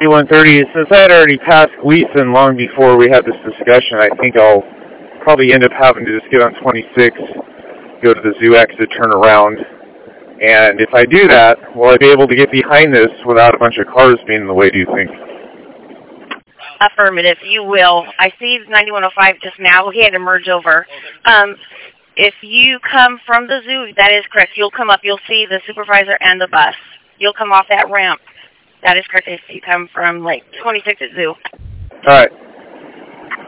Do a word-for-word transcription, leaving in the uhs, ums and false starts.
one thirty. Since I had already passed Gleason long before we had this discussion, I think I'll probably end up having to just get on twenty-six, go to the zoo exit, turn around. And if I do that, will I be able to get behind this without a bunch of cars being in the way, do you think? Affirmative, you will. I see ninety-one oh five just now. He had to merge over. Um, if you come from the zoo, that is correct. You'll come up. You'll see the supervisor and the bus. You'll come off that ramp. That is correct if you come from, like, twenty-six at zoo. All right.